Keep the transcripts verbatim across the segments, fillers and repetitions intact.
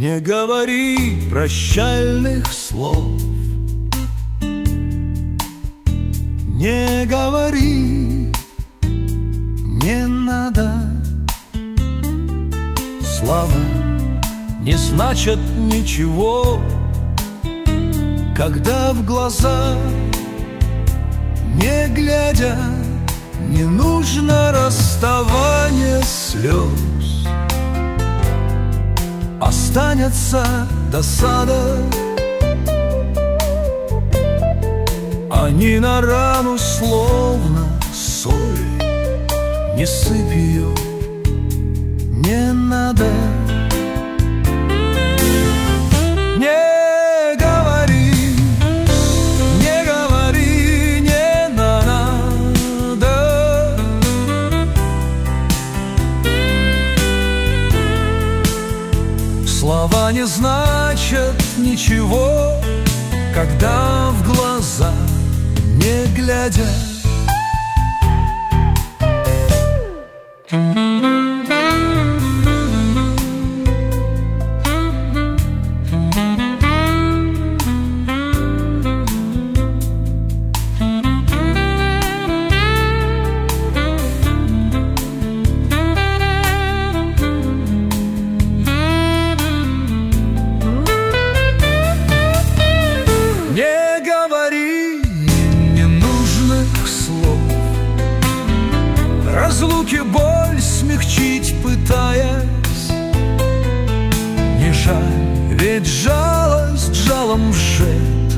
Не говори прощальных слов, не говори, не надо. Слова не значат ничего, когда в глаза, не глядя, не нужно расставание слез. Останется досада, они на рану словно соль. Не сыпь ее, не надо. Не говори, не говори, не надо. Слова не значат ничего, когда в глаза, не глядя. Разлуки боль смягчить пытаясь, не жаль, ведь жалость жалом вшит.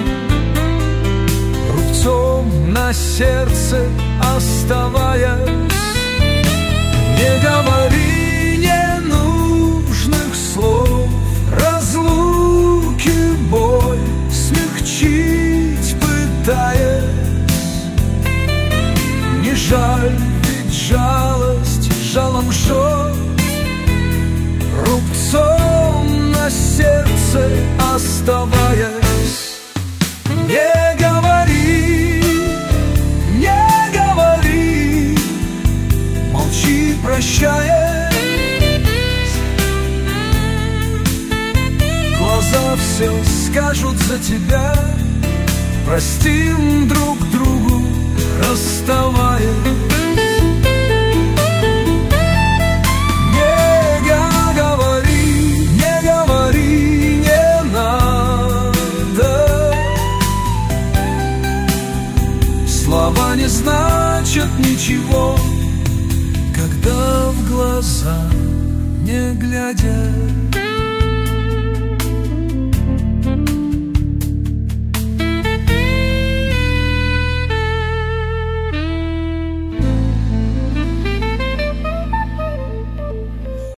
Рубцом на сердце оставаясь, не говори ненужных слов. Разлуки боль смягчить пытаясь, не жаль, жалость жалом жжет. Рубцом на сердце оставаясь, не говори, не говори, молчи, прощаясь. Глаза все скажут за тебя, простим друг другу, расставаясь. Слова не значат ничего, когда в глаза, не глядя.